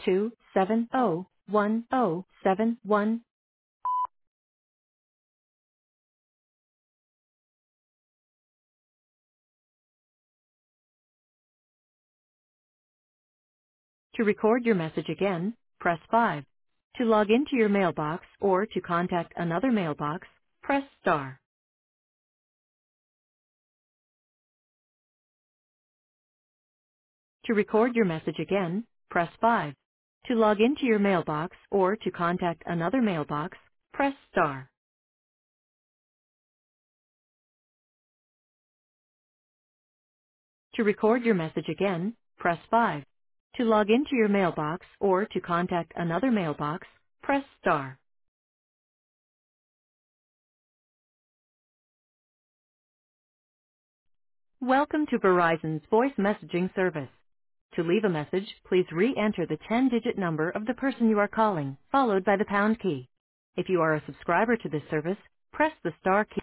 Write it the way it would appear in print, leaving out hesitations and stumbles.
2701071. To record your message again, press 5. To log into your mailbox or to contact another mailbox, press star. To record your message again, press 5. To log into your mailbox or to contact another mailbox, press star. To record your message again, press 5. To log into your mailbox or to contact another mailbox, press star. Welcome to Verizon's voice messaging service. To leave a message, please re-enter the 10-digit number of the person you are calling, followed by the pound key. If you are a subscriber to this service, press the star key.